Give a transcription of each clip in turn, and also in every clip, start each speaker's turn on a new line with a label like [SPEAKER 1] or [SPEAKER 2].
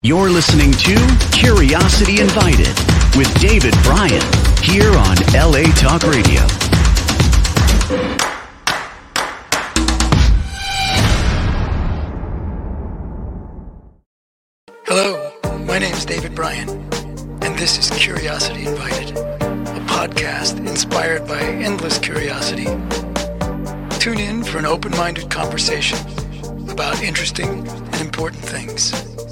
[SPEAKER 1] You're listening to Curiosity Invited with David Bryan here on LA Talk Radio.
[SPEAKER 2] Hello, my name is David Bryan, and this is Curiosity Invited, a podcast inspired by endless curiosity. Tune in for an open-minded conversation about interesting and important things.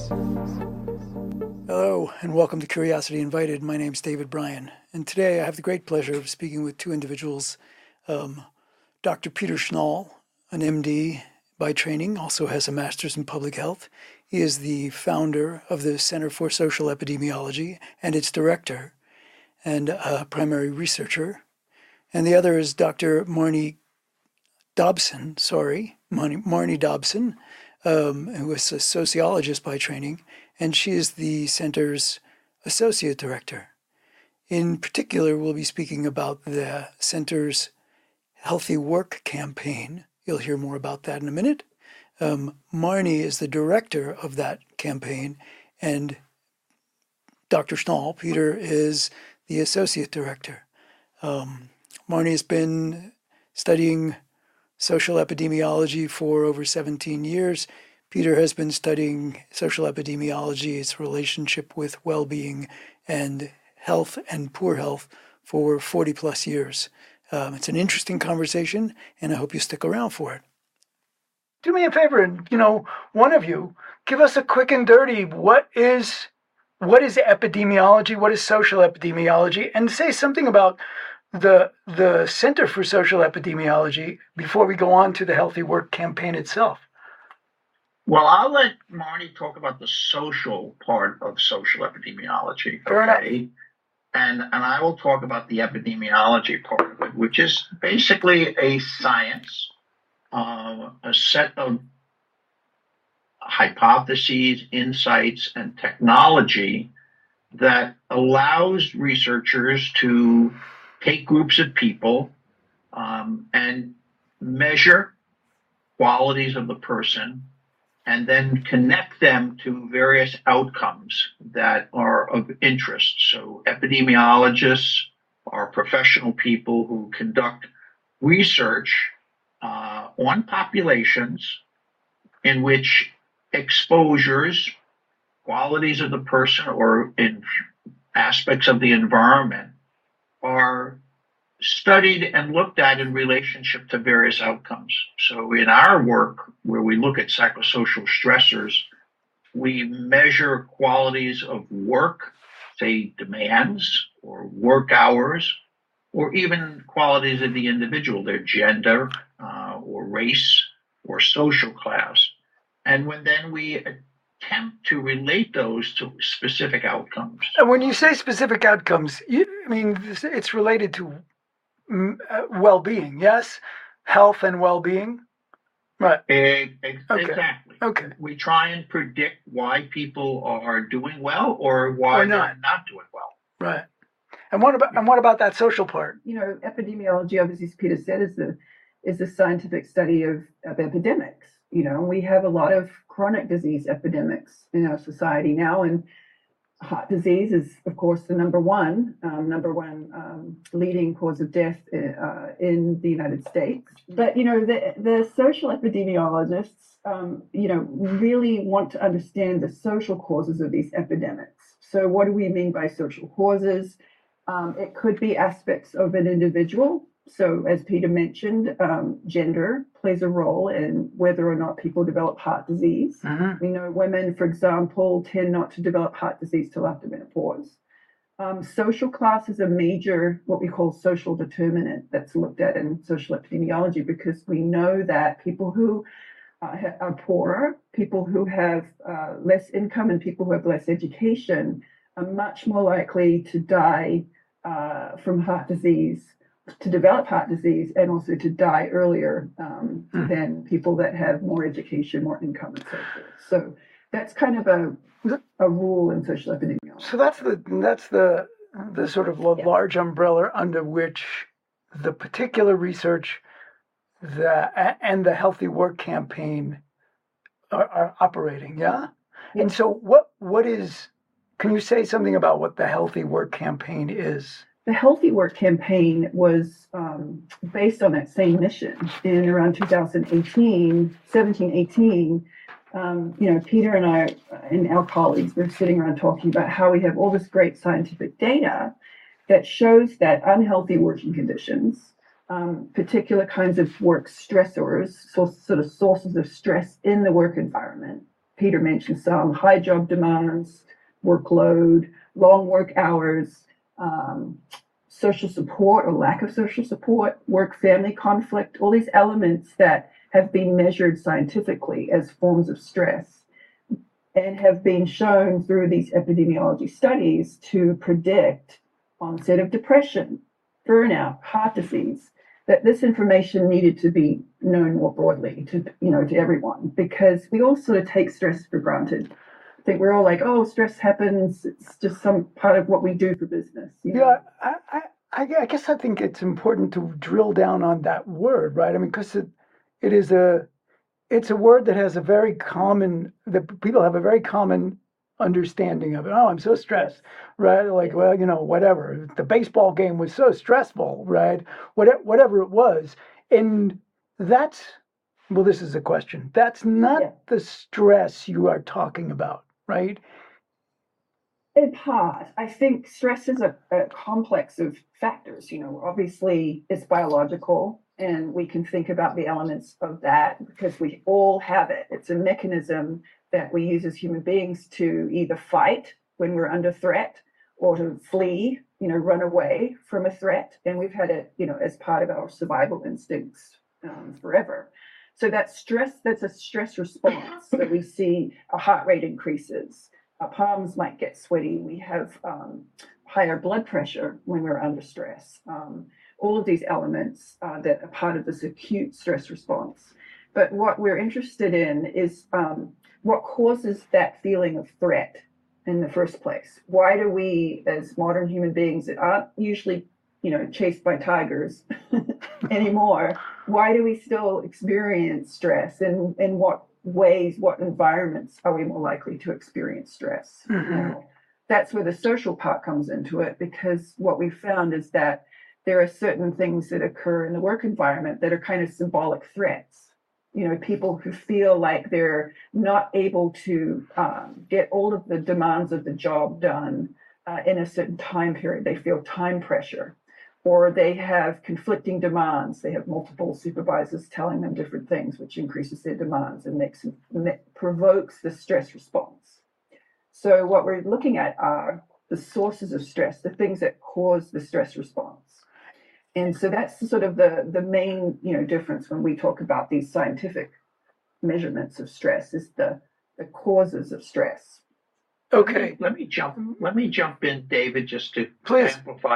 [SPEAKER 2] Hello, and welcome to Curiosity Invited. My name is David Bryan, and today I have the great pleasure of speaking with two individuals. Dr. Peter Schnall, an MD by training, also has a master's in public health. He is the founder of the Center for Social Epidemiology and its director and a primary researcher. And the other is Dr. Marnie Dobson, who is a sociologist by training, and she is the center's associate director. In particular, we'll be speaking about the center's Healthy Work campaign. You'll hear more about that in a minute. Marnie is the director of that campaign, and Dr. Schnall, Peter, is the associate director. Marnie has been studying social epidemiology for over 17 years. Peter has been studying social epidemiology, its relationship with well-being and health and poor health for 40 plus years. It's an interesting conversation, and I hope you stick around for it. Do me a favor, and one of you, give us a quick and dirty, what is epidemiology, what is social epidemiology, and say something about the Center for Social Epidemiology before we go on to the Healthy Work campaign itself.
[SPEAKER 3] Well, I'll let Marnie talk about the social part of social epidemiology.
[SPEAKER 2] Fair enough.
[SPEAKER 3] And I will talk about the epidemiology part of it, which is basically a science, a set of hypotheses, insights, and technology that allows researchers to take groups of people and measure qualities of the person and then connect them to various outcomes that are of interest. So epidemiologists are professional people who conduct research on populations in which exposures, qualities of the person, or in aspects of the environment are studied and looked at in relationship to various outcomes. So in our work, where we look at psychosocial stressors, we measure qualities of work, say demands or work hours, or even qualities of the individual, their gender or race or social class. And then we attempt to relate those to specific outcomes.
[SPEAKER 2] And when you say specific outcomes, it's related to well-being, yes? Health and well-being? Right.
[SPEAKER 3] Exactly.
[SPEAKER 2] Okay.
[SPEAKER 3] We try and predict why people are doing well or why they're not doing well.
[SPEAKER 2] Right. And what about that social part?
[SPEAKER 4] Epidemiology, obviously, as Peter said, is the scientific study of epidemics. We have a lot of chronic disease epidemics in our society now, and heart disease is, of course, the number one leading cause of death in the United States. But the social epidemiologists, really want to understand the social causes of these epidemics. So, what do we mean by social causes? It could be aspects of an individual. So, as Peter mentioned, gender plays a role in whether or not people develop heart disease.
[SPEAKER 2] Mm-hmm.
[SPEAKER 4] We know women, for example, tend not to develop heart disease till after menopause. Social class is a major, what we call social determinant that's looked at in social epidemiology, because we know that people who are poorer, people who have less income, and people who have less education are much more likely to die from heart disease, to develop heart disease, and also to die earlier than people that have more education, more income, and so forth. So that's kind of a rule in social epidemiology.
[SPEAKER 2] So that's the sort of large umbrella under which the particular research and the Healthy Work campaign are operating, yeah? And so can you say something about what the Healthy Work campaign is?
[SPEAKER 4] The Healthy Work campaign was based on that same mission. In around 2018, 17, 18, Peter and I and our colleagues were sitting around talking about how we have all this great scientific data that shows that unhealthy working conditions, particular kinds of work stressors, sort of sources of stress in the work environment. Peter mentioned some: high job demands, workload, long work hours, social support or lack of social support, work-family conflict, all these elements that have been measured scientifically as forms of stress and have been shown through these epidemiology studies to predict onset of depression, burnout, heart disease, that this information needed to be known more broadly to everyone, because we all sort of take stress for granted. I think we're all like, oh, stress happens. It's just some part of what we do for business.
[SPEAKER 2] Yeah, I guess I think it's important to drill down on that word, right? I mean, because it's a word that has that people have a very common understanding of it. Oh, I'm so stressed, right? Like, well, whatever. The baseball game was so stressful, right? Whatever it was. And this is a question. That's not the stress you are talking about, right?
[SPEAKER 4] In part, I think stress is a complex of factors. Obviously it's biological, and we can think about the elements of that because we all have it. It's a mechanism that we use as human beings to either fight when we're under threat or to flee, run away from a threat. And we've had it, as part of our survival instincts forever. So that's a stress response that we see. Our heart rate increases. Our palms might get sweaty. We have higher blood pressure when we're under stress. All of these elements that are part of this acute stress response. But what we're interested in is what causes that feeling of threat in the first place. Why do we, as modern human beings that aren't usually, chased by tigers anymore, why do we still experience stress? And in what ways, what environments are we more likely to experience stress?
[SPEAKER 2] Mm-hmm.
[SPEAKER 4] That's where the social part comes into it, because what we found is that there are certain things that occur in the work environment that are kind of symbolic threats. People who feel like they're not able to get all of the demands of the job done in a certain time period. They feel time pressure, or they have conflicting demands. They have multiple supervisors telling them different things, which increases their demands and provokes the stress response. So what we're looking at are the sources of stress, the things that cause the stress response. And so that's sort of the main, difference when we talk about these scientific measurements of stress, is the causes of stress.
[SPEAKER 2] Okay.
[SPEAKER 3] Let me jump in, David, just to
[SPEAKER 2] Please
[SPEAKER 3] amplify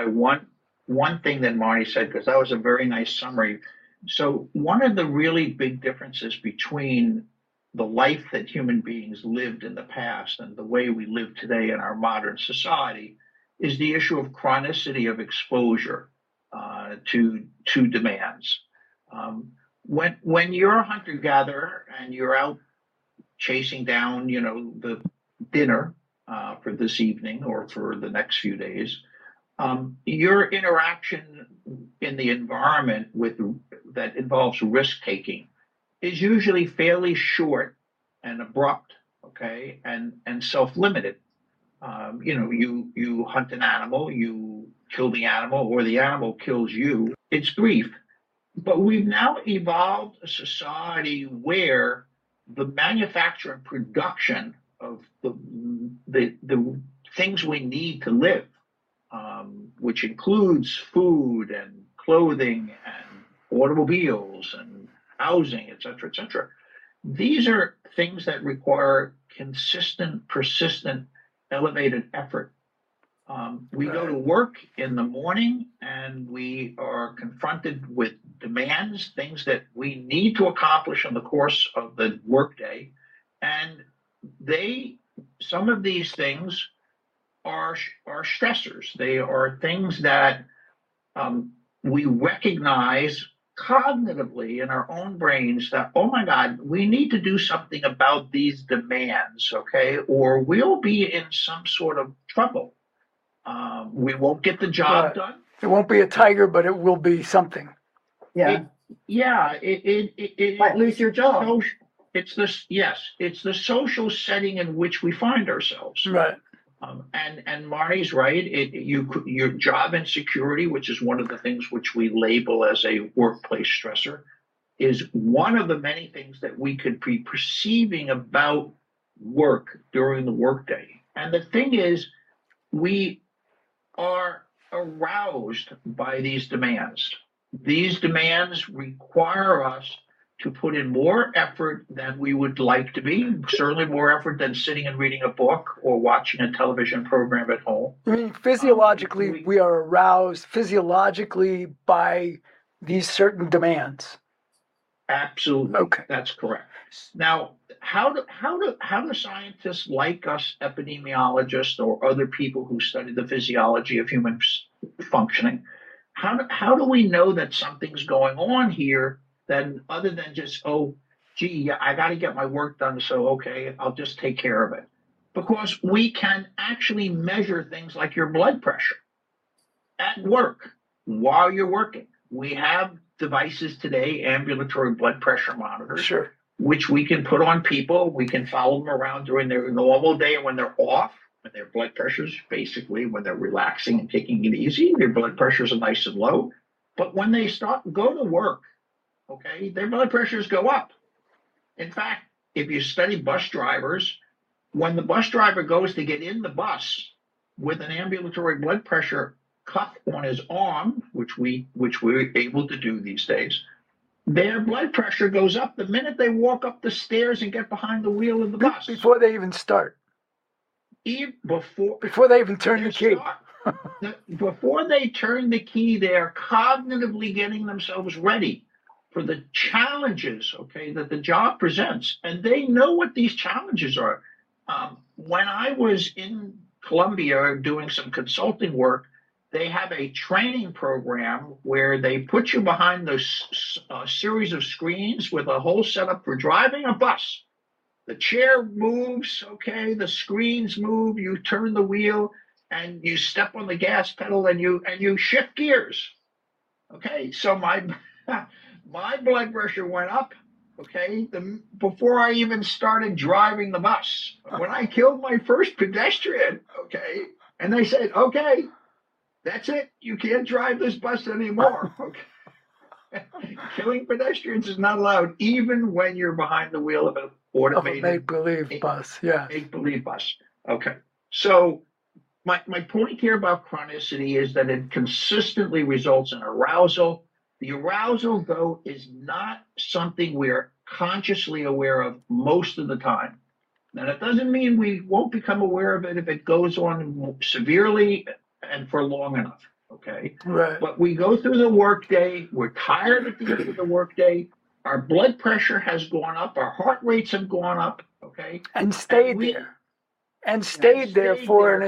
[SPEAKER 3] one thing that Marty said, because that was a very nice summary. So one of the really big differences between the life that human beings lived in the past and the way we live today in our modern society is the issue of chronicity of exposure to demands. When you're a hunter-gatherer and you're out chasing down, the dinner for this evening or for the next few days, your interaction in the environment that involves risk-taking is usually fairly short and abrupt, okay, and self-limited. You hunt an animal, you kill the animal, or the animal kills you. It's brief. But we've now evolved a society where the manufacture and production of the things we need to live, which includes food and clothing and automobiles and housing, et cetera, these are things that require consistent, persistent, elevated effort. We go to work in the morning and we are confronted with demands, things that we need to accomplish in the course of the workday. And some of these things are stressors. They are things that we recognize cognitively in our own brains that, oh my God, we need to do something about these demands, okay, or we'll be in some sort of trouble. We won't get the job done.
[SPEAKER 2] It won't be a tiger, but it will be something.
[SPEAKER 4] Yeah.
[SPEAKER 3] It
[SPEAKER 4] might lose your job.
[SPEAKER 3] It's the social setting in which we find ourselves.
[SPEAKER 2] Right.
[SPEAKER 3] And Marnie's right. Your job insecurity, which is one of the things which we label as a workplace stressor, is one of the many things that we could be perceiving about work during the workday. And the thing is, we are aroused by these demands. These demands require us to put in more effort than we would like to be, certainly more effort than sitting and reading a book or watching a television program at home.
[SPEAKER 2] I mean, physiologically, we are aroused physiologically by these certain demands.
[SPEAKER 3] Absolutely.
[SPEAKER 2] Okay.
[SPEAKER 3] That's correct. Now, how do scientists like us, epidemiologists, or other people who study the physiology of human functioning, how do we know that something's going on here, then other than just, oh, gee, I got to get my work done, so okay, I'll just take care of it? Because we can actually measure things like your blood pressure at work while you're working. We have devices today, ambulatory blood pressure monitors,
[SPEAKER 2] Sure.
[SPEAKER 3] which we can put on people. We can follow them around during their normal day, and when they're off, when their blood pressures, basically when they're relaxing and taking it easy, their blood pressures are nice and low. But when they go to work, okay, their blood pressures go up. In fact, if you study bus drivers, when the bus driver goes to get in the bus with an ambulatory blood pressure cuff on his arm, which we're able to do these days, their blood pressure goes up the minute they walk up the stairs and get behind the wheel of the bus.
[SPEAKER 2] Before they even start. Before they even turn the key.
[SPEAKER 3] Before they turn the key, they're cognitively getting themselves ready for the challenges, okay, that the job presents. And they know what these challenges are. When I was in Colombia doing some consulting work, they have a training program where they put you behind those series of screens with a whole setup for driving a bus. The chair moves, okay, the screens move, you turn the wheel and you step on the gas pedal and you shift gears. Okay, so my blood pressure went up, okay, before I even started driving the bus. When I killed my first pedestrian, okay, and they said, okay, that's it, you can't drive this bus anymore. Okay. Killing pedestrians is not allowed, even when you're behind the wheel of an automated
[SPEAKER 2] make-believe bus. Yeah.
[SPEAKER 3] Make-believe bus. Okay. So my point here about chronicity is that it consistently results in arousal. The arousal, though, is not something we're consciously aware of most of the time. Now, that doesn't mean we won't become aware of it if it goes on severely and for long enough. Okay.
[SPEAKER 2] Right.
[SPEAKER 3] But we go through the workday. We're tired at the end of the workday. Our blood pressure has gone up. Our heart rates have gone up. Okay.
[SPEAKER 2] And stayed there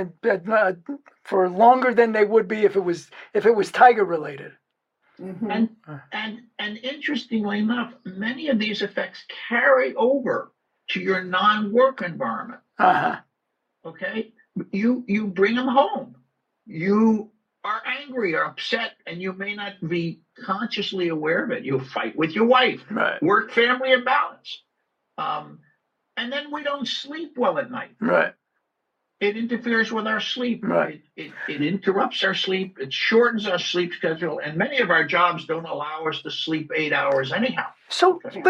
[SPEAKER 2] for longer than they would be if it was tiger related.
[SPEAKER 4] Mm-hmm.
[SPEAKER 3] And interestingly enough, many of these effects carry over to your non-work environment.
[SPEAKER 2] Uh-huh.
[SPEAKER 3] Okay. You bring them home. You are angry or upset, and you may not be consciously aware of it. You fight with your wife,
[SPEAKER 2] right.
[SPEAKER 3] Work, family imbalance. And then we don't sleep well at night.
[SPEAKER 2] Right.
[SPEAKER 3] It interferes with our sleep.
[SPEAKER 2] Right.
[SPEAKER 3] It interrupts our sleep. It shortens our sleep schedule. And many of our jobs don't allow us to sleep 8 hours anyhow.
[SPEAKER 2] So, okay.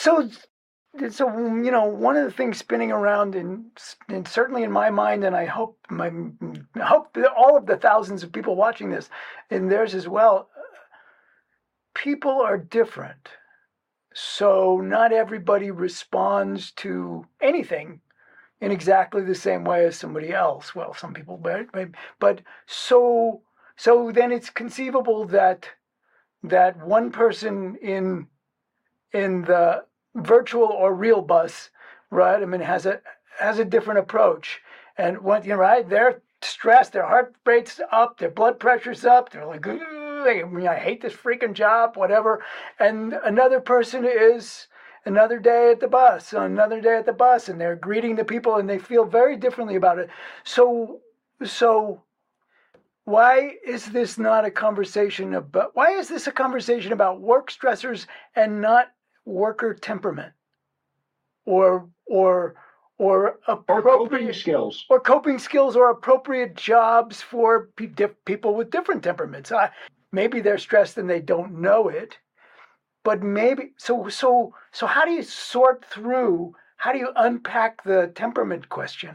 [SPEAKER 2] So one of the things spinning around and certainly in my mind, and I hope that all of the thousands of people watching this, and theirs as well, people are different. So not everybody responds to anything in exactly the same way as somebody else. Well, some people, but so then it's conceivable that one person in the virtual or real bus, right? I mean, has a different approach, and right, they're stressed, their heart rate's up, their blood pressure's up, they're like, I hate this freaking job, whatever. And another person is another day at the bus, and they're greeting the people, and they feel very differently about it. So why is this a conversation about work stressors and not worker temperament or
[SPEAKER 3] coping skills
[SPEAKER 2] or appropriate jobs for people with different temperaments? Maybe they're stressed and they don't know it, but maybe so how do you sort through, how do you unpack the temperament question?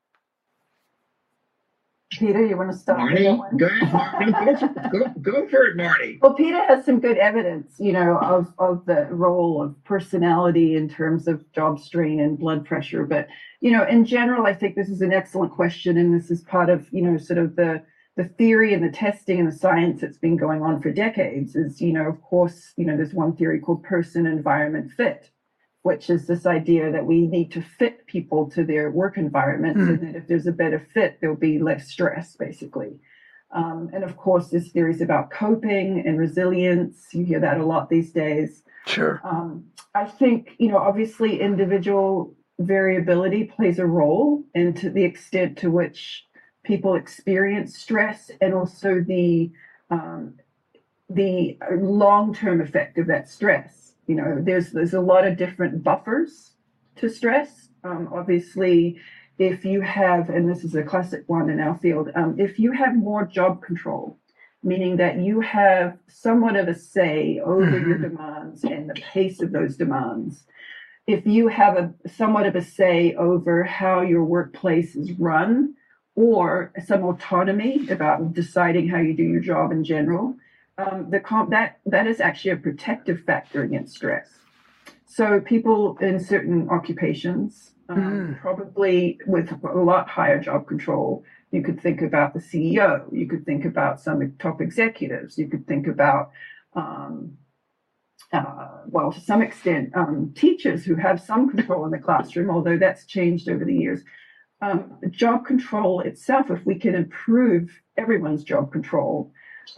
[SPEAKER 4] Peter, you want to start?
[SPEAKER 3] Marnie, go ahead, Marnie. Go for it, Marnie.
[SPEAKER 4] Well, Peter has some good evidence, of the role of personality in terms of job strain and blood pressure. But, in general, I think this is an excellent question. And this is part of, sort of the theory and the testing and the science that's been going on for decades is, of course, there's one theory called person environment fit, which is this idea that we need to fit people to their work environments, and that if there's a better fit, there'll be less stress, basically. And of course, this theory is about coping and resilience. You hear that a lot these days.
[SPEAKER 2] Sure.
[SPEAKER 4] I think, obviously individual variability plays a role, and to the extent to which people experience stress, and also the long-term effect of that stress. There's a lot of different buffers to stress. Obviously, if you have, and this is a classic one in our field, if you have more job control, meaning that you have somewhat of a say over your demands and the pace of those demands, if you have somewhat of a say over how your workplace is run, or some autonomy about deciding how you do your job in general, that is actually a protective factor against stress. So people in certain occupations, probably with a lot higher job control, you could think about the CEO, you could think about some top executives, you could think about, to some extent, teachers who have some control in the classroom, although that's changed over the years. Job control itself, if we can improve everyone's job control,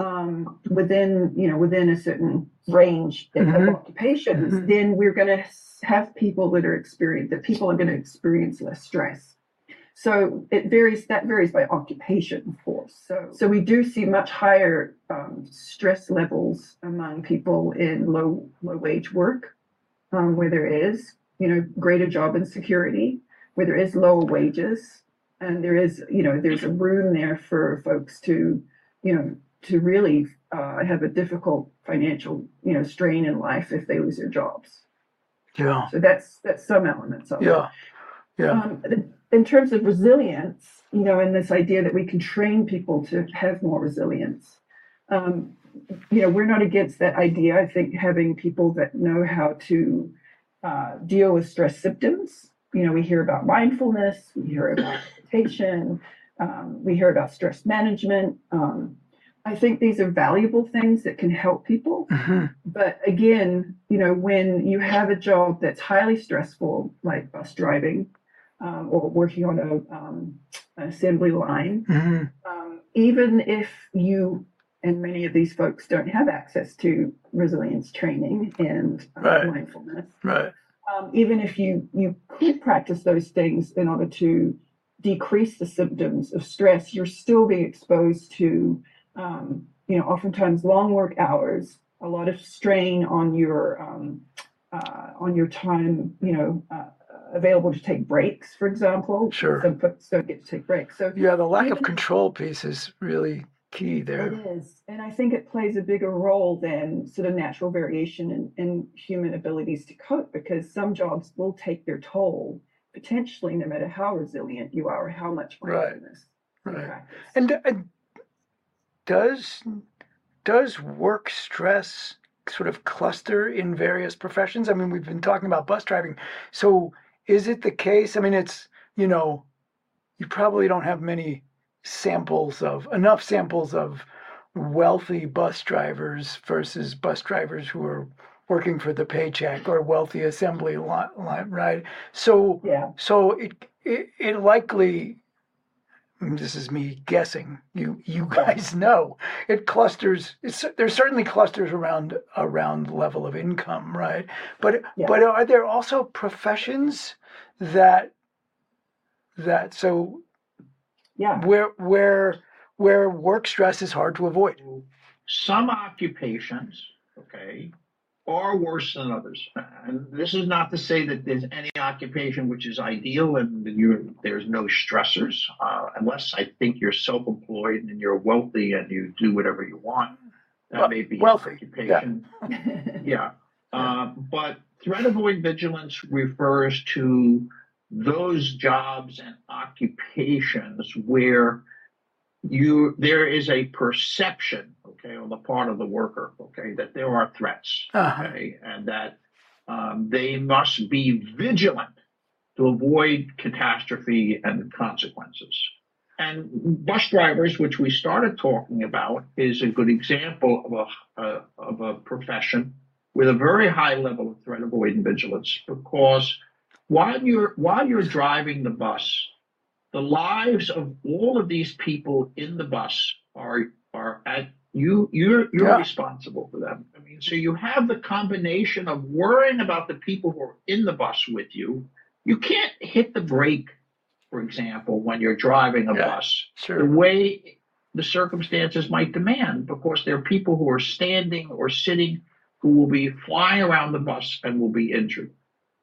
[SPEAKER 4] within a certain range of occupations, then we're going to have people that people are going to experience less stress. So that varies by occupation, of course. So we do see much higher stress levels among people in low wage work, where there is, greater job insecurity, where there is lower wages, and there's a room there for folks to really have a difficult financial, strain in life if they lose their jobs.
[SPEAKER 2] Yeah.
[SPEAKER 4] So that's some elements of
[SPEAKER 2] it.
[SPEAKER 4] Yeah. In terms of resilience, and this idea that we can train people to have more resilience, we're not against that idea. I think having people that know how to deal with stress symptoms. We hear about mindfulness, we hear about meditation, we hear about stress management. I think these are valuable things that can help people. But again, when you have a job that's highly stressful, like bus driving or working on an assembly line, even if you and many of these folks don't have access to resilience training and mindfulness, even if you could practice those things in order to decrease the symptoms of stress, you're still being exposed to oftentimes long work hours, a lot of strain on your time, available to take breaks, for example.
[SPEAKER 2] Sure.
[SPEAKER 4] Some folks don't get to take breaks. So
[SPEAKER 2] yeah, the lack of control piece is really key there.
[SPEAKER 4] It is. And I think it plays a bigger role than sort of natural variation in human abilities to cope, because some jobs will take their toll, potentially, no matter how resilient you are or how much mindfulness you practice.
[SPEAKER 2] And does work stress sort of cluster in various professions? I mean, we've been talking about bus driving. So is it the case? I mean, it's, you probably don't have enough samples of wealthy bus drivers versus bus drivers who are working for the paycheck or wealthy assembly line, right? So, yeah. So it likely this is me guessing, you guys know, it clusters, there's certainly clusters around level of income, right? But are there also professions that so where work stress is hard to avoid?
[SPEAKER 3] Some occupations, okay, are worse than others. And this is not to say that there's any occupation which is ideal and there's no stressors, unless I think you're self-employed and you're wealthy and you do whatever you want. That may be
[SPEAKER 2] wealthy.
[SPEAKER 3] An occupation. Yeah. But threat avoid vigilance refers to those jobs and occupations where there is a perception, okay, on the part of the worker, okay, that there are threats, okay, and that they must be vigilant to avoid catastrophe and consequences. And bus drivers, which we started talking about, is a good example of a profession with a very high level of threat avoidance vigilance, because while you're driving the bus, the lives of all of these people in the bus are at you. You're responsible for them. I mean, so you have the combination of worrying about the people who are in the bus with you. You can't hit the brake, for example, when you're driving a bus the way the circumstances might demand, because there are people who are standing or sitting who will be flying around the bus and will be injured.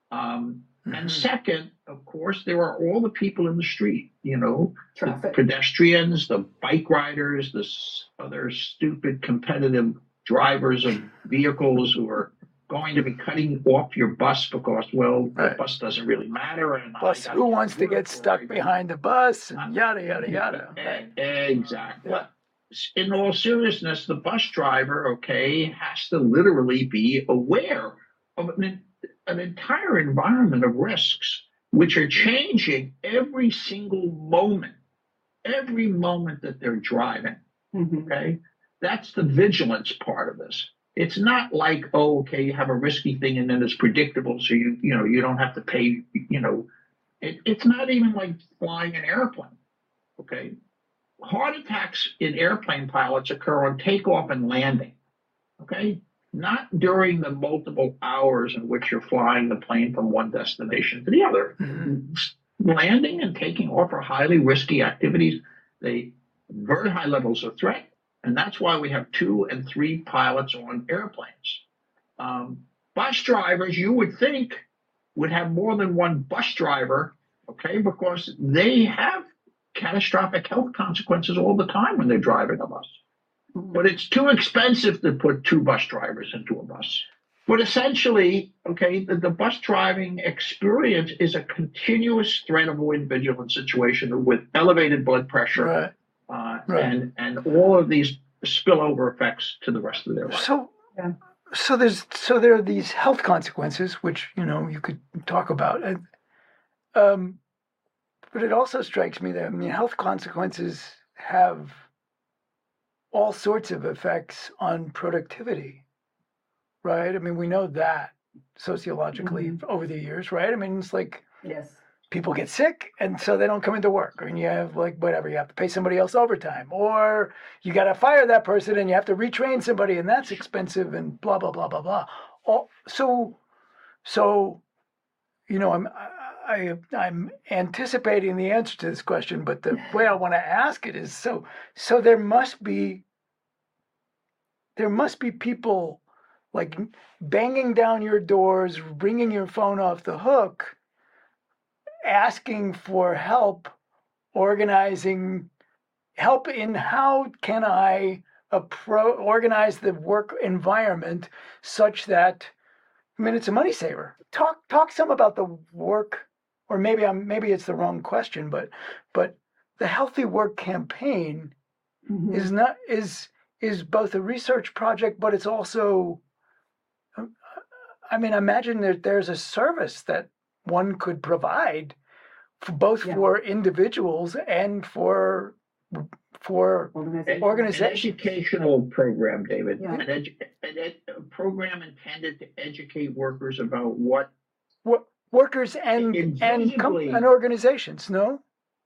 [SPEAKER 3] And second, of course, there are all the people in the street,
[SPEAKER 4] Traffic.
[SPEAKER 3] The pedestrians, the bike riders, the other stupid competitive drivers of vehicles who are going to be cutting off your bus because, the bus doesn't really matter. And
[SPEAKER 2] plus, who wants to get stuck behind the bus and yada, yada, yada.
[SPEAKER 3] Exactly. But in all seriousness, the bus driver, has to literally be aware of an entire environment of risks, which are changing every single moment that they're driving. Okay, that's the vigilance part of this. It's not like, you have a risky thing and then it's predictable, so you don't have to pay. It's not even like flying an airplane. Okay, heart attacks in airplane pilots occur on takeoff and landing. Okay. Not during the multiple hours in which you're flying the plane from one destination to the other. Landing and taking off are highly risky activities. They very high levels of threat, and that's why we have 2 and 3 pilots on airplanes. Bus drivers, you would think, would have more than one bus driver, because they have catastrophic health consequences all the time when they're driving a bus. But it's too expensive to put 2 bus drivers into a bus. But essentially, the bus driving experience is a continuous threat avoidance vigilance situation with elevated blood pressure, and all of these spillover effects to the rest of their life.
[SPEAKER 2] So there are these health consequences, which you could talk about, but it also strikes me that health consequences have all sorts of effects on productivity, right? I mean, we know that sociologically over the years, right? I mean, it's like people get sick and so they don't come into work, and you have you have to pay somebody else overtime, or you got to fire that person and you have to retrain somebody, and that's expensive, and blah, blah, blah, blah, blah. I'm anticipating the answer to this question, but the way I want to ask it is, so there must be people banging down your doors, ringing your phone off the hook, asking for help, organizing help in how can I organize the work environment such that, it's a money saver. Talk some about the work. Or maybe it's the wrong question, but the Healthy Work campaign is both a research project, but it's also, I imagine that there's a service that one could provide for both for individuals and for organizations.
[SPEAKER 3] An educational program, David. A program intended to educate workers about what
[SPEAKER 2] workers and organizations, no?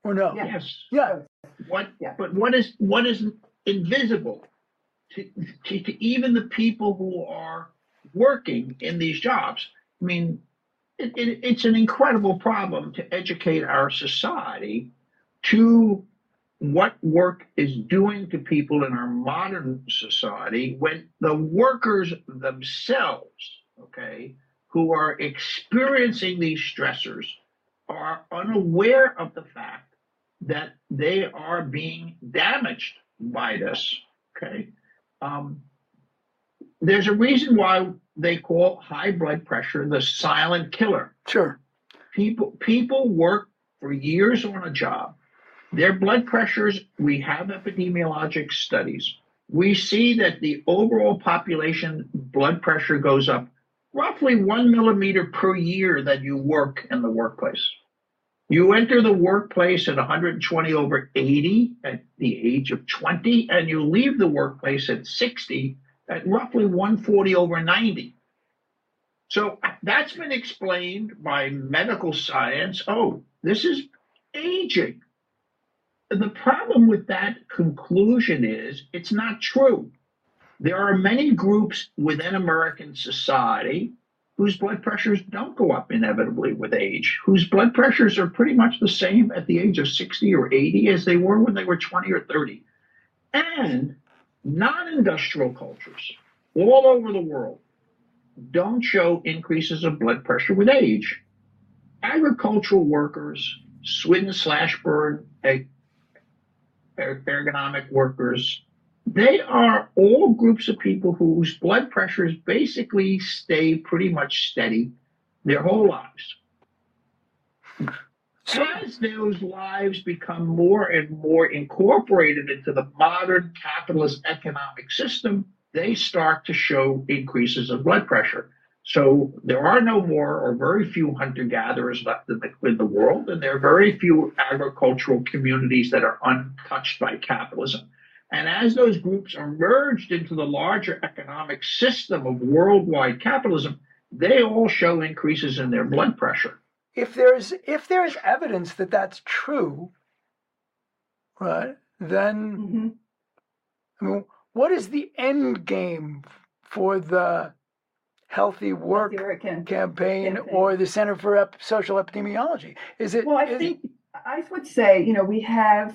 [SPEAKER 2] or no?
[SPEAKER 4] Yeah.
[SPEAKER 3] Yes.
[SPEAKER 2] Yeah.
[SPEAKER 3] But what is invisible to even the people who are working in these jobs? I mean, it's an incredible problem to educate our society to what work is doing to people in our modern society when the workers themselves, okay, who are experiencing these stressors are unaware of the fact that they are being damaged by this, okay? Um, there's a reason why they call high blood pressure the silent killer.
[SPEAKER 2] Sure.
[SPEAKER 3] People work for years on a job. Their blood pressures, we have epidemiologic studies. We see that the overall population blood pressure goes up roughly 1 millimeter per year that you work in the workplace. You enter the workplace at 120 over 80 at the age of 20, and you leave the workplace at 60 at roughly 140 over 90. So that's been explained by medical science. Oh, this is aging. The problem with that conclusion is it's not true. There are many groups within American society whose blood pressures don't go up inevitably with age, whose blood pressures are pretty much the same at the age of 60 or 80 as they were when they were 20 or 30. And non-industrial cultures all over the world don't show increases of blood pressure with age. Agricultural workers, Sweden/Burn ergonomic workers, they are all groups of people whose blood pressures basically stay pretty much steady their whole lives. As those lives become more and more incorporated into the modern capitalist economic system, they start to show increases of blood pressure. So there are no more or very few hunter-gatherers left in the world, and there are very few agricultural communities that are untouched by capitalism. And as those groups are merged into the larger economic system of worldwide capitalism, they all show increases in their blood pressure.
[SPEAKER 2] If there is evidence that that's true, right, then I mean, what is the end game for the Healthy Work campaign or the Center for Social Epidemiology? Is it?
[SPEAKER 4] Well, I would say, we have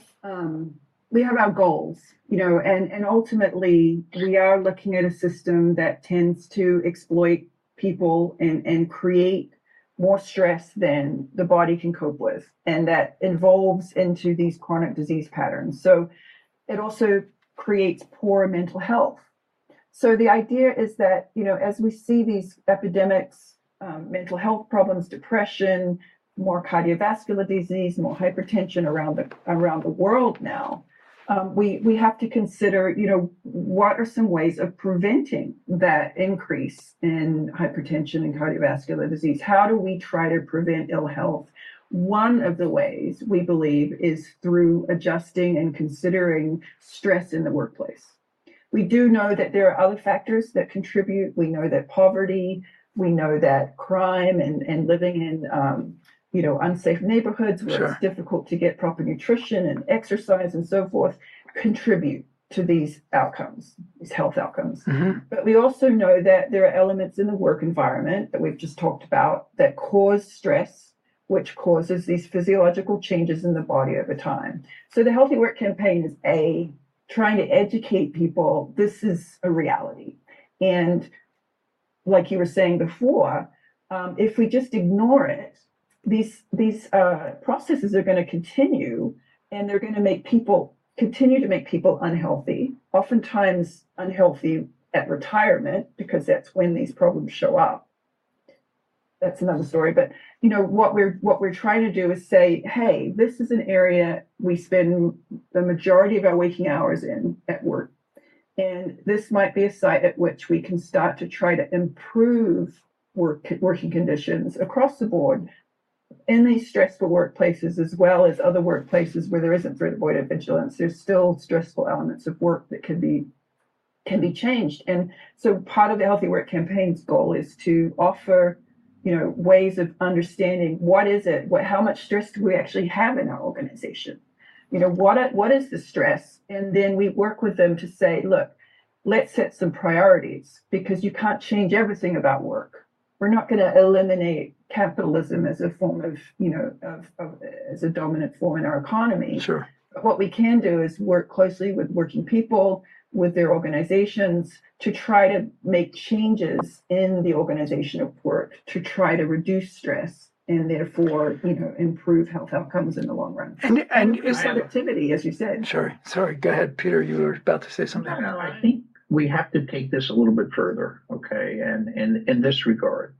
[SPEAKER 4] our goals, and ultimately we are looking at a system that tends to exploit people and create more stress than the body can cope with, and that evolves into these chronic disease patterns. So it also creates poor mental health. So the idea is that, as we see these epidemics, mental health problems, depression, more cardiovascular disease, more hypertension around the world now, we have to consider, what are some ways of preventing that increase in hypertension and cardiovascular disease? How do we try to prevent ill health? One of the ways we believe is through adjusting and considering stress in the workplace. We do know that there are other factors that contribute. We know that poverty, we know that crime and living in unsafe neighborhoods where it's difficult to get proper nutrition and exercise and so forth contribute to these outcomes, these health outcomes. But we also know that there are elements in the work environment that we've just talked about that cause stress, which causes these physiological changes in the body over time. So the Healthy Work campaign is trying to educate people this is a reality. And like you were saying before, if we just ignore it, these processes are going to continue, and they're going to continue to make people unhealthy, oftentimes unhealthy at retirement, because that's when these problems show up. That's another story. But what we're trying to do is say, hey, this is an area we spend the majority of our waking hours in at work, and this might be a site at which we can start to try to improve working conditions across the board in these stressful workplaces, as well as other workplaces where there isn't threat avoidant vigilance. There's still stressful elements of work that can be changed. And so part of the Healthy Work campaign's goal is to offer ways of understanding what is it, how much stress do we actually have in our organization? What is the stress? And then we work with them to say, look, let's set some priorities, because you can't change everything about work. We're not going to eliminate capitalism as a form of, as a dominant form in our economy.
[SPEAKER 2] Sure.
[SPEAKER 4] But what we can do is work closely with working people, with their organizations, to try to make changes in the organization of work, to try to reduce stress and therefore, improve health outcomes in the long run.
[SPEAKER 2] And is
[SPEAKER 4] productivity, as you said.
[SPEAKER 2] Sorry, go ahead, Peter. You were about to say something.
[SPEAKER 3] No, I think we have to take this a little bit further, okay? And in this regard,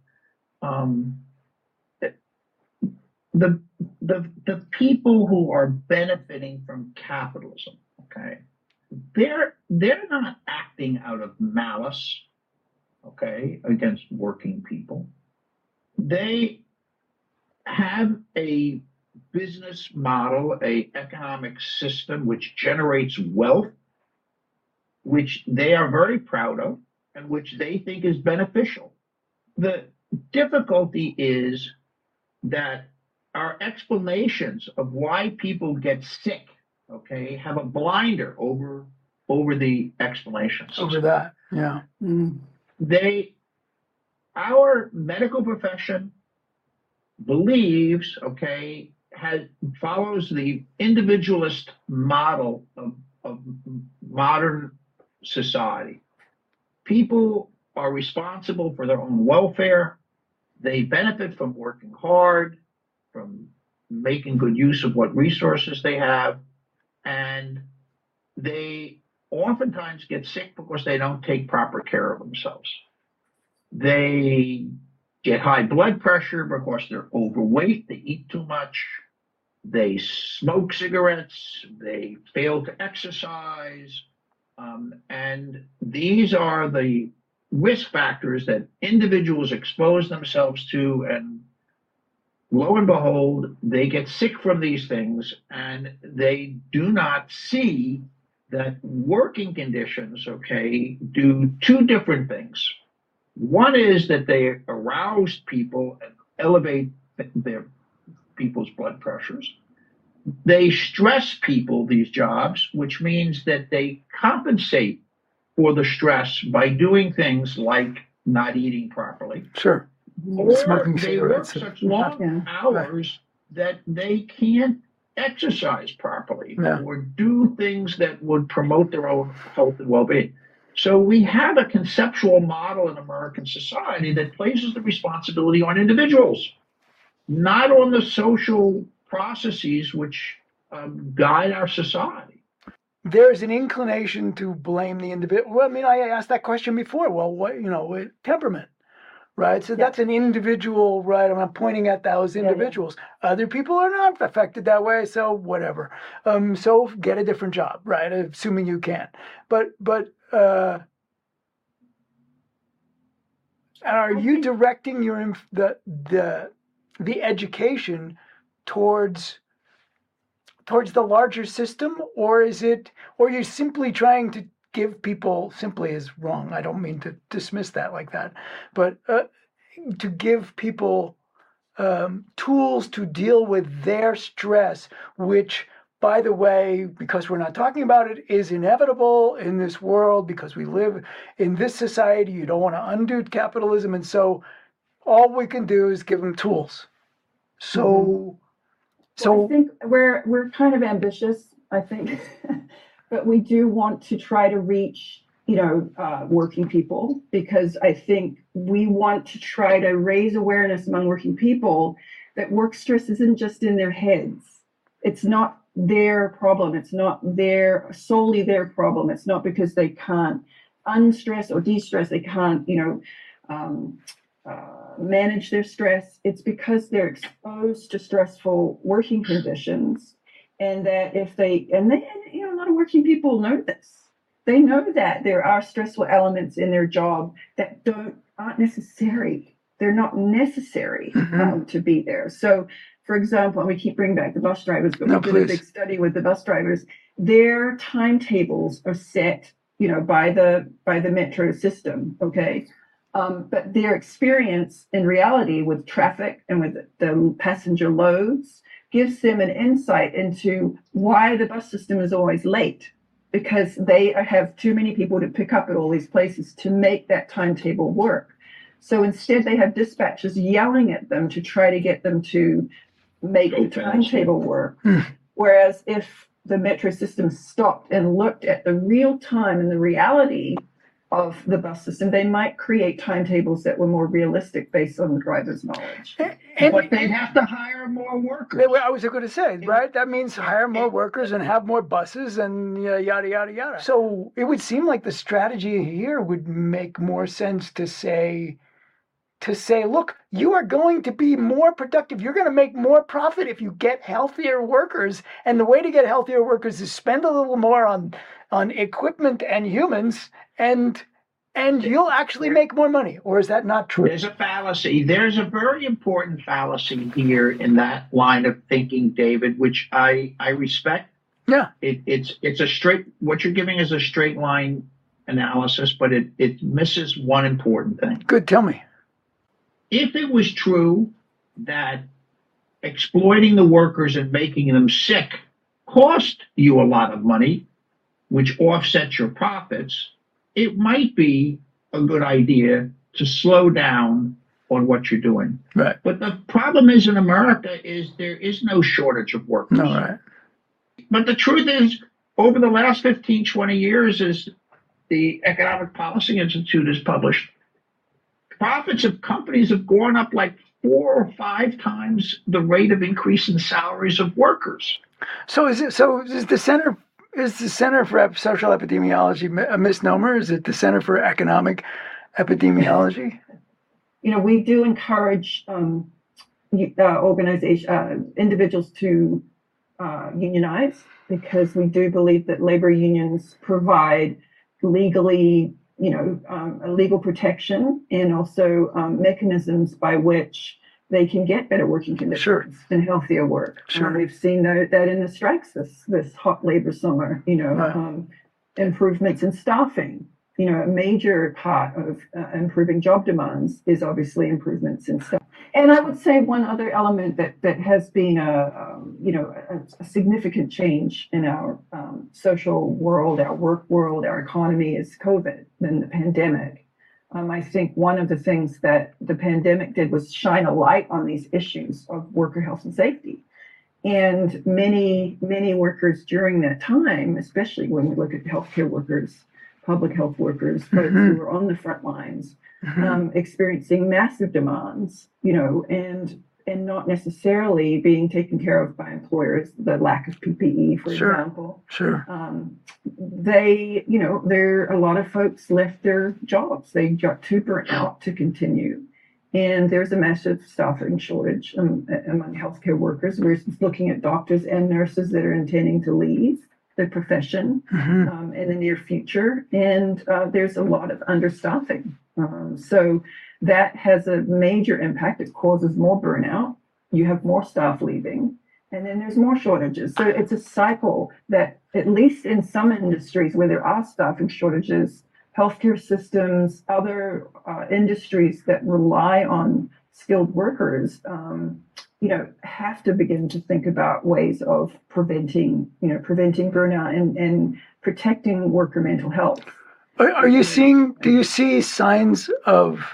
[SPEAKER 3] the people who are benefiting from capitalism, okay, they're not acting out of malice, okay, against working people. They have a business model, a economic system which generates wealth, which they are very proud of and which they think is beneficial. The difficulty is that our explanations of why people get sick, okay, have a blinder over the explanations.
[SPEAKER 2] Over that, yeah.
[SPEAKER 3] Our medical profession believes, okay, follows the individualist model of modern society. People are responsible for their own welfare. They benefit from working hard, from making good use of what resources they have, and they oftentimes get sick because they don't take proper care of themselves. They get high blood pressure because they're overweight, they eat too much, they smoke cigarettes, they fail to exercise, and these are the risk factors that individuals expose themselves to, and lo and behold, they get sick from these things, and they do not see that working conditions, okay, do two different things. One is that they arouse people and elevate their people's blood pressures. They stress people, these jobs, which means that they compensate for the stress by doing things like not eating properly.
[SPEAKER 2] Sure.
[SPEAKER 3] Or
[SPEAKER 2] Smoking
[SPEAKER 3] they work
[SPEAKER 2] cigarettes.
[SPEAKER 3] such long hours that they can't exercise properly or do things that would promote their own health and well-being. So we have a conceptual model in American society that places the responsibility on individuals, not on the social processes which guide our society.
[SPEAKER 2] There's an inclination to blame the individual. Well, I mean, I asked that question before. Well, what, temperament, right? So that's an individual, right? I'm pointing at those individuals. Other people are not affected that way, so whatever. So get a different job, right? Assuming you can. But are you directing the education towards the larger system, or are you simply trying to give people, simply is wrong, I don't mean to dismiss that like that, but to give people tools to deal with their stress, which, by the way, because we're not talking about it, is inevitable in this world because we live in this society. You don't want to undo capitalism, and so all we can do is give them tools. So
[SPEAKER 4] I think we're kind of ambitious, I think, but we do want to try to reach, working people, because I think we want to try to raise awareness among working people that work stress isn't just in their heads. It's not their problem. It's not solely their problem. It's not because they can't unstress or de-stress. They can't, manage their stress. It's because they're exposed to stressful working conditions, and that a lot of working people know this. They know that there are stressful elements in their job that aren't necessary. They're not necessary to be there. So, for example, and we keep bringing back the bus drivers, but we did a big study with the bus drivers. Their timetables are set, by the metro system. Okay. But their experience in reality with traffic and with the passenger loads gives them an insight into why the bus system is always late, because they have too many people to pick up at all these places to make that timetable work. So instead, they have dispatchers yelling at them to try to get them to make the timetable work. Whereas if the metro system stopped and looked at the real time and the reality of the bus system, they might create timetables that were more realistic based on the driver's knowledge.
[SPEAKER 3] But they'd have to hire more workers.
[SPEAKER 2] I was going to say, right? That means hire more workers and have more buses and yada, yada, yada. So it would seem like the strategy here would make more sense to say, look, you are going to be more productive. You're going to make more profit if you get healthier workers. And the way to get healthier workers is spend a little more on equipment and humans, and you'll actually make more money. Or is that not true?
[SPEAKER 3] There's a fallacy. There's a very important fallacy here in that line of thinking, David, which I respect.
[SPEAKER 2] Yeah.
[SPEAKER 3] It's a straight, what you're giving is a straight line analysis, but it misses one important thing.
[SPEAKER 2] Good, tell me.
[SPEAKER 3] If it was true that exploiting the workers and making them sick cost you a lot of money, which offsets your profits, it might be a good idea to slow down on what you're doing.
[SPEAKER 2] Right.
[SPEAKER 3] But the problem is in America is there is no shortage of workers.
[SPEAKER 2] No, right.
[SPEAKER 3] But the truth is, over the last 15, 20 years, as the Economic Policy Institute has published, profits of companies have gone up like 4 or 5 times the rate of increase in salaries of workers.
[SPEAKER 2] So is the Center for Social Epidemiology a misnomer? Is it the Center for Economic Epidemiology?
[SPEAKER 4] We do encourage individuals to unionize, because we do believe that labor unions provide legally, a legal protection and also mechanisms by which they can get better working conditions and healthier work.
[SPEAKER 2] Sure.
[SPEAKER 4] We've seen that in the strikes this hot labor summer,
[SPEAKER 2] Right.
[SPEAKER 4] Improvements in staffing. A major part of improving job demands is obviously improvements in staff. And I would say one other element that has been a significant change in our social world, our work world, our economy is COVID and the pandemic. I think one of the things that the pandemic did was shine a light on these issues of worker health and safety. And many, many workers during that time, especially when we look at healthcare workers, public health workers, folks who are on the front lines, experiencing massive demands, and not necessarily being taken care of by employers, the lack of PPE, for example.
[SPEAKER 2] Sure.
[SPEAKER 4] A lot of folks left their jobs. They got too burnt out to continue. And there's a massive staffing shortage among healthcare workers. We're looking at doctors and nurses that are intending to leave the profession in the near future. And there's a lot of understaffing. So that has a major impact. It causes more burnout. You have more staff leaving, and then there's more shortages. So it's a cycle that, at least in some industries where there are staffing shortages, healthcare systems, other industries that rely on skilled workers, have to begin to think about ways of preventing burnout and protecting worker mental health.
[SPEAKER 2] Do you see signs of,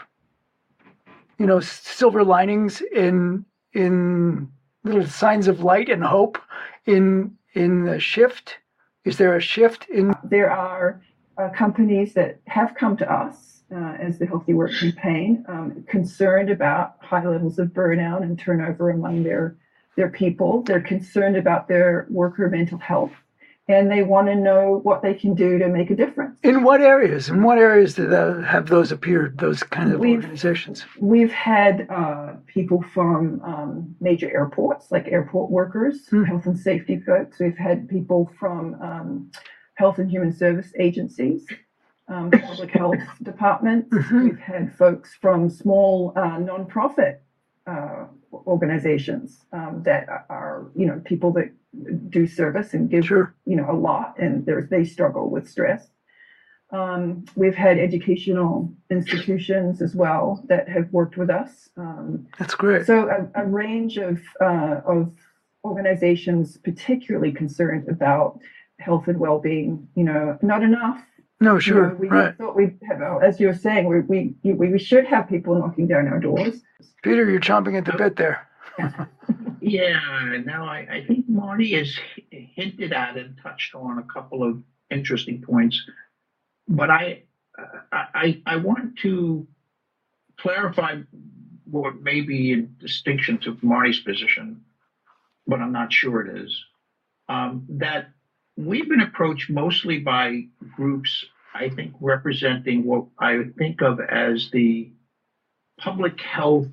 [SPEAKER 2] silver linings in little signs of light and hope in the shift? Is there a shift in?
[SPEAKER 4] There are companies that have come to us as the Healthy Work Campaign, concerned about high levels of burnout and turnover among their people. They're concerned about their worker mental health, and they want to know what they can do to make a difference.
[SPEAKER 2] In what areas? Have those appeared, those kind of organizations?
[SPEAKER 4] We've had people from major airports, like airport workers, health and safety folks. We've had people from health and human service agencies, public health departments. We've had folks from small nonprofit organizations that are, people that do service and give, a lot, and they struggle with stress. We've had educational institutions as well that have worked with us.
[SPEAKER 2] That's great.
[SPEAKER 4] So a range of organizations particularly concerned about health and well-being. Not enough.
[SPEAKER 2] No, sure,
[SPEAKER 4] We
[SPEAKER 2] right.
[SPEAKER 4] thought we'd have, as you were saying, we should have people knocking down our doors.
[SPEAKER 2] Peter, you're chomping at the bit there.
[SPEAKER 3] Yeah, no, I think Marty has hinted at and touched on a couple of interesting points, but I want to clarify what may be in distinction to Marty's position, but I'm not sure it is, that we've been approached mostly by groups, I think, representing what I would think of as the public health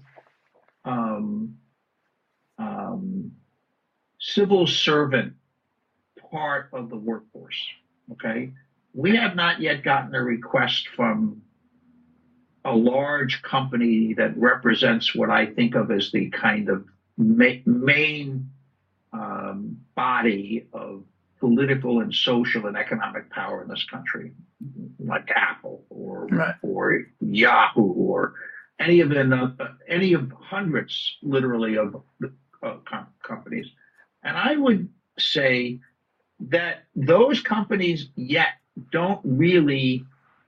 [SPEAKER 3] civil servant part of the workforce. Okay. We have not yet gotten a request from a large company that represents what I think of as the kind of main body of political and social and economic power in this country, like Apple or Yahoo or any of hundreds, literally, of companies. And I would say that those companies yet don't really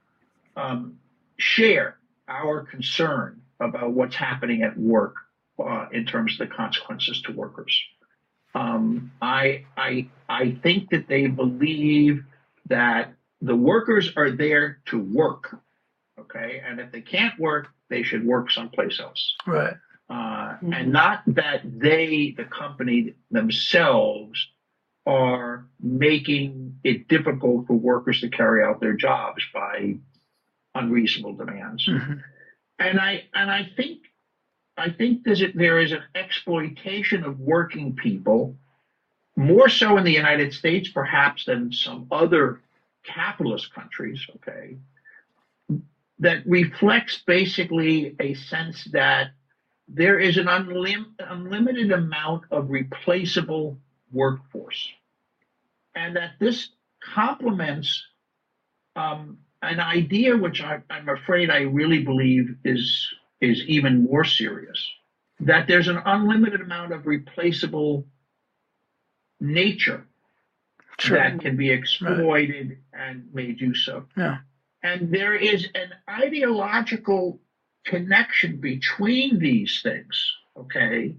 [SPEAKER 3] share our concern about what's happening at work in terms of the consequences to workers. I think that they believe that the workers are there to work, okay, and if they can't work, they should work someplace else.
[SPEAKER 2] Right.
[SPEAKER 3] And not that they, the company themselves, are making it difficult for workers to carry out their jobs by unreasonable demands. Mm-hmm. And I think there is an exploitation of working people, more so in the United States perhaps than some other capitalist countries, okay, that reflects basically a sense that there is an unlimited amount of replaceable workforce, and that this complements an idea which I'm afraid I really believe is even more serious, that there's an unlimited amount of replaceable nature that can be exploited and made use of. Yeah. And there is an ideological connection between these things, okay?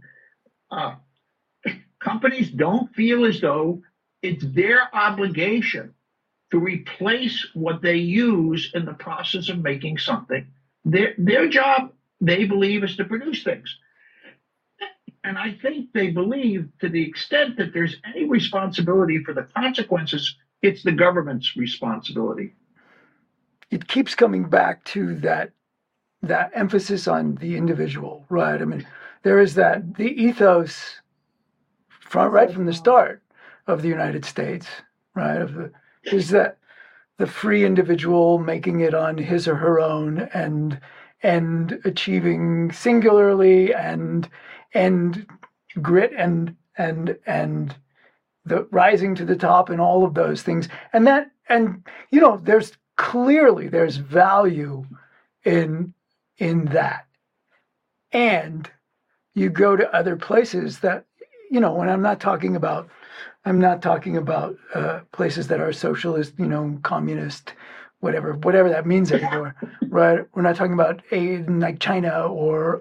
[SPEAKER 3] Companies don't feel as though it's their obligation to replace what they use in the process of making something. Their job, they believe, is to produce things. And I think they believe, to the extent that there's any responsibility for the consequences, it's the government's responsibility.
[SPEAKER 2] It keeps coming back to that emphasis on the individual, right? I mean, there is the ethos right from the start of the United States, right? Is that the free individual making it on his or her own and achieving singularly and grit and the rising to the top and all of those things. And there's value in that. And you go to other places that, when I'm not talking about places that are socialist, communist, whatever that means anymore, right? We're not talking about like China or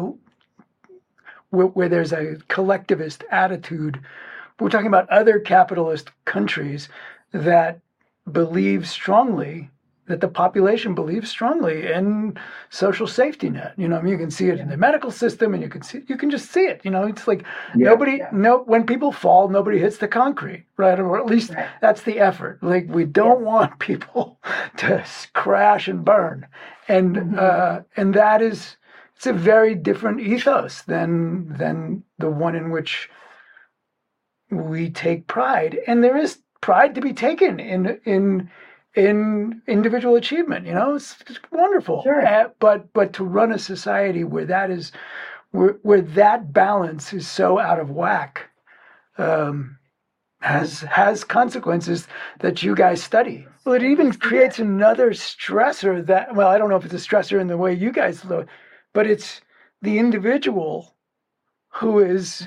[SPEAKER 2] where there's a collectivist attitude. We're talking about other capitalist countries that believe strongly, that the population believes strongly in social safety net. You can see it in the medical system, and you can just see it. It's like when people fall, nobody hits the concrete, right? Or at least that's the effort. Like, we don't want people to crash and burn. And that is, it's a very different ethos than the one in which we take pride. And there is pride to be taken in individual achievement. It's wonderful.
[SPEAKER 4] Sure.
[SPEAKER 2] But to run a society where that balance is so out of whack, has consequences that you guys study. Well, it even creates another stressor that, well, I don't know if it's a stressor in the way you guys look, but it's the individual who is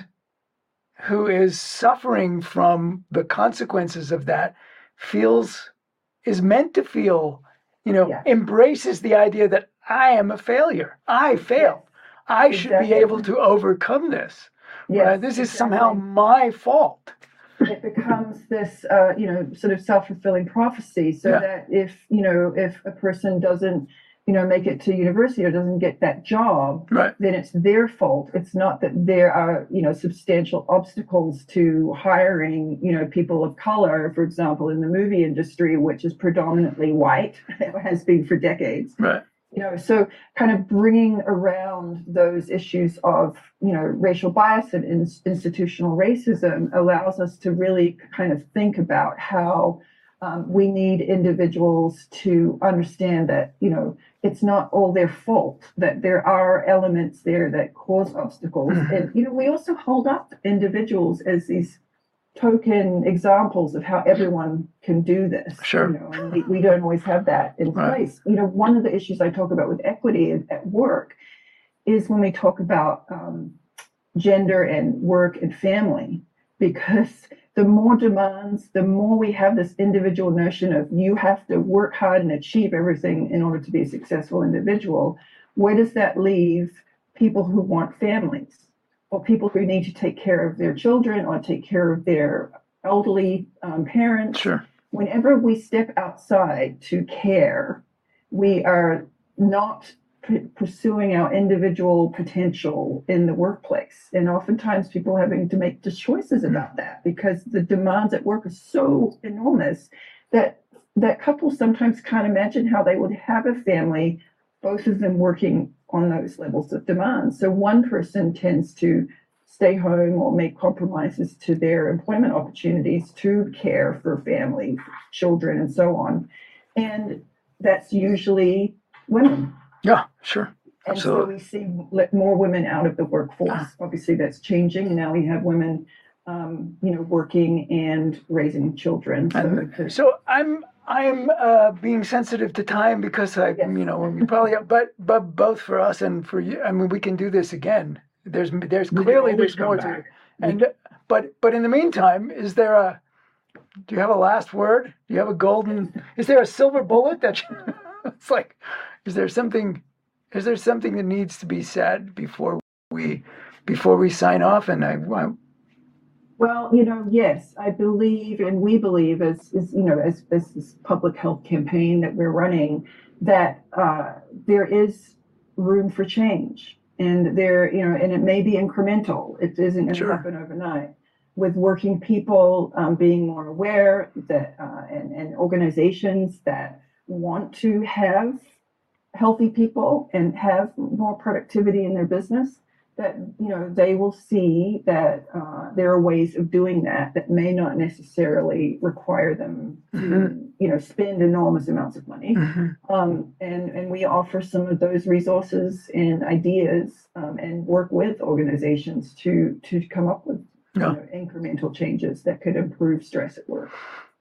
[SPEAKER 2] suffering from the consequences of that is meant to feel, embraces the idea that I am a failure. I failed. I should be able to overcome this. This is somehow my fault.
[SPEAKER 4] It becomes this, sort of self-fulfilling prophecy. So that if a person doesn't, make it to university or doesn't get that job, then it's their fault. It's not that there are, substantial obstacles to hiring, people of color, for example, in the movie industry, which is predominantly white, it has been for decades.
[SPEAKER 2] Right.
[SPEAKER 4] So kind of bringing around those issues of, racial bias and institutional racism allows us to really kind of think about how we need individuals to understand that, it's not all their fault, that there are elements there that cause obstacles. And, we also hold up individuals as these token examples of how everyone can do this.
[SPEAKER 2] Sure.
[SPEAKER 4] And we don't always have that in place. One of the issues I talk about with equity at work is when we talk about gender and work and family, because the more demands, the more we have this individual notion of you have to work hard and achieve everything in order to be a successful individual. Where does that leave people who want families, or people who need to take care of their children or take care of their elderly parents?
[SPEAKER 2] Sure.
[SPEAKER 4] Whenever we step outside to care, we are not pursuing our individual potential in the workplace. And oftentimes people having to make just choices about that because the demands at work are so enormous that couples sometimes can't imagine how they would have a family, both of them working on those levels of demand. So one person tends to stay home or make compromises to their employment opportunities to care for family, children, and so on. And that's usually women.
[SPEAKER 2] Yeah, sure.
[SPEAKER 4] And
[SPEAKER 2] Absolutely.
[SPEAKER 4] so we see more women out of the workforce. Obviously, that's changing. Now we have women, working and raising children.
[SPEAKER 2] So I'm being sensitive to time because when we probably, but both for us and for you. I mean, we can do this again. There's clearly there's more to it. And but in the meantime, do you have a last word? Do you have a golden? Is there a silver bullet that? It's like. Is there something that needs to be said before we sign off? And
[SPEAKER 4] well, yes, I believe, and we believe as this public health campaign that we're running, that there is room for change, and and it may be incremental. It isn't going to happen overnight. With working people being more aware that and organizations that want to have healthy people and have more productivity in their business, that they will see that there are ways of doing that may not necessarily require them to spend enormous amounts of money. And we offer some of those resources and ideas and work with organizations to come up with incremental changes that could improve stress at work.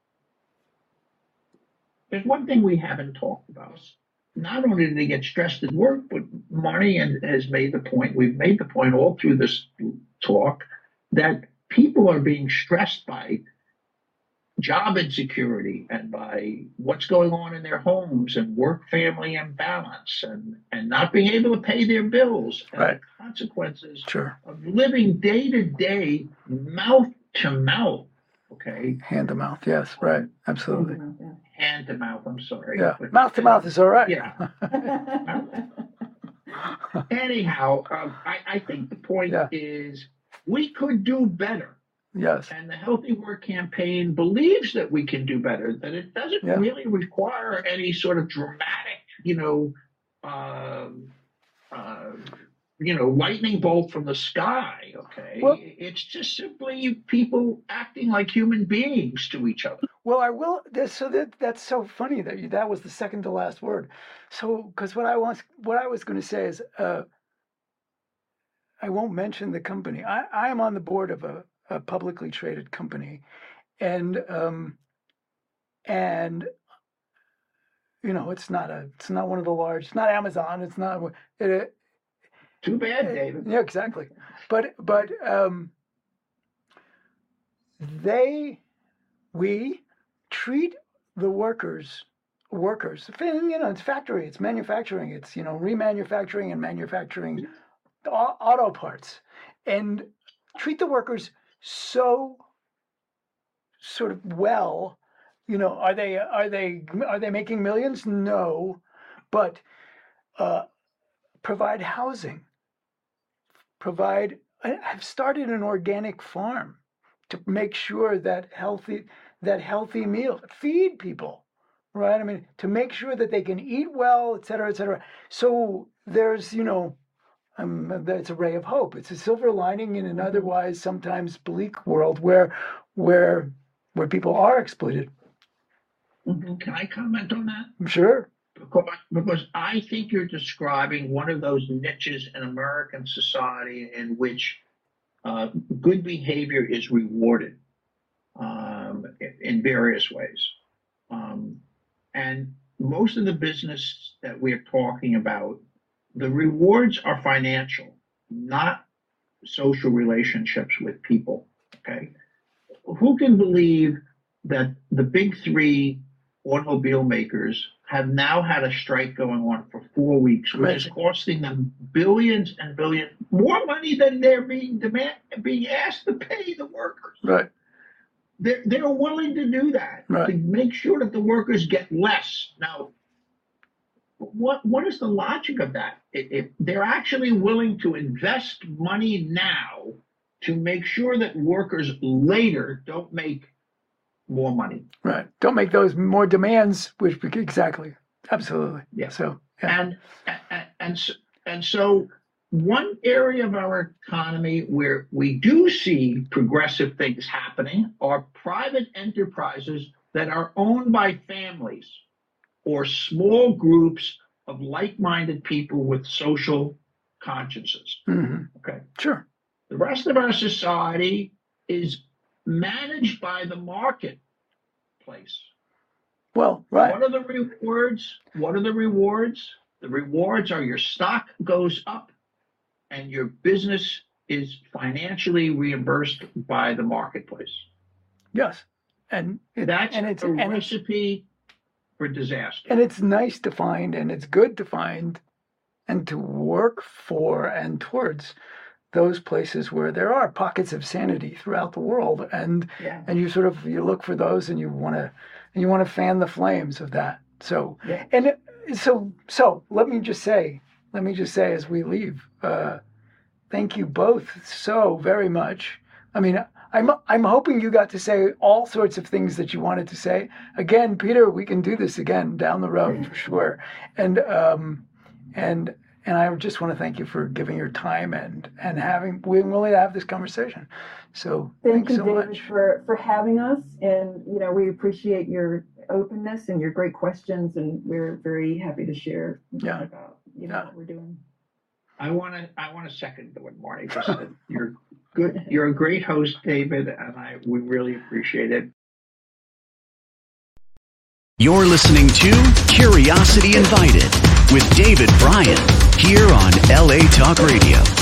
[SPEAKER 3] There's one thing we haven't talked about. Not only do they get stressed at work, but Marnie has made the point, we've made the point all through this talk, that people are being stressed by job insecurity and by what's going on in their homes and work-family imbalance and not being able to pay their bills and the consequences of living day to day, mouth to mouth. Okay.
[SPEAKER 2] Hand to mouth, yes, right, absolutely.
[SPEAKER 3] Hand to mouth, I'm sorry.
[SPEAKER 2] Yeah, mouth to mouth is all right.
[SPEAKER 3] Yeah. Anyhow, I think the point is we could do better.
[SPEAKER 2] Yes.
[SPEAKER 3] And the Healthy Work Campaign believes that we can do better, that it doesn't really require any sort of dramatic, lightning bolt from the sky, okay? Well, it's just simply people acting like human beings to each other.
[SPEAKER 2] Well, I will. That's so funny that was the second to last word. So, because what I was going to say is, I won't mention the company. I am on the board of a publicly traded company, and it's not one of the large. It's not Amazon. It's not.
[SPEAKER 3] Too bad, David.
[SPEAKER 2] Yeah, exactly. But we treat the workers. It's factory, it's manufacturing, it's remanufacturing and manufacturing auto parts, and treat the workers so sort of well. Are they making millions? No, but provide housing. I've started an organic farm to make sure that healthy meal, feed people, right? I mean, to make sure that they can eat well, et cetera, et cetera. So there's, it's a ray of hope. It's a silver lining in an otherwise sometimes bleak world where people are exploited.
[SPEAKER 3] Can I comment on that?
[SPEAKER 2] Sure.
[SPEAKER 3] Because I think you're describing one of those niches in American society in which good behavior is rewarded in various ways. And most of the business that we're talking about, the rewards are financial, not social relationships with people. Okay. Who can believe that the big three automobile makers have now had a strike going on for 4 weeks, which is costing them billions and billions more money than they're being asked to pay the workers.
[SPEAKER 2] Right.
[SPEAKER 3] They're willing to do that to make sure that the workers get less. Now, what is the logic of that? If they're actually willing to invest money now to make sure that workers later don't make more money.
[SPEAKER 2] Right. Don't make those more demands, which exactly. Absolutely.
[SPEAKER 3] Yeah.
[SPEAKER 2] So, yeah.
[SPEAKER 3] And so one area of our economy where we do see progressive things happening are private enterprises that are owned by families or small groups of like-minded people with social consciences.
[SPEAKER 2] Mm-hmm.
[SPEAKER 3] Okay.
[SPEAKER 2] Sure.
[SPEAKER 3] The rest of our society is managed by the marketplace.
[SPEAKER 2] Well, right.
[SPEAKER 3] What are the rewards? The rewards are your stock goes up and your business is financially reimbursed by the marketplace.
[SPEAKER 2] Yes. And
[SPEAKER 3] it's a recipe for disaster.
[SPEAKER 2] And it's nice to find, and it's good to find and to work for and towards those places where there are pockets of sanity throughout the world, and you look for those, and you want to fan the flames of that. So so let me just say as we leave, thank you both so very much. I mean, I'm hoping you got to say all sorts of things that you wanted to say. Again, Peter, we can do this again down the road for sure. And I just want to thank you for giving your time and being willing to have this conversation. So thanks so
[SPEAKER 4] David,
[SPEAKER 2] much
[SPEAKER 4] for having us. And, we appreciate your openness and your great questions. And we're very happy to share about, what we're doing.
[SPEAKER 3] I want to second what Marty just said. You're good. You're a great host, David, and we really appreciate it.
[SPEAKER 1] You're listening to Curiosity Invited with David Bryan here on LA Talk Radio.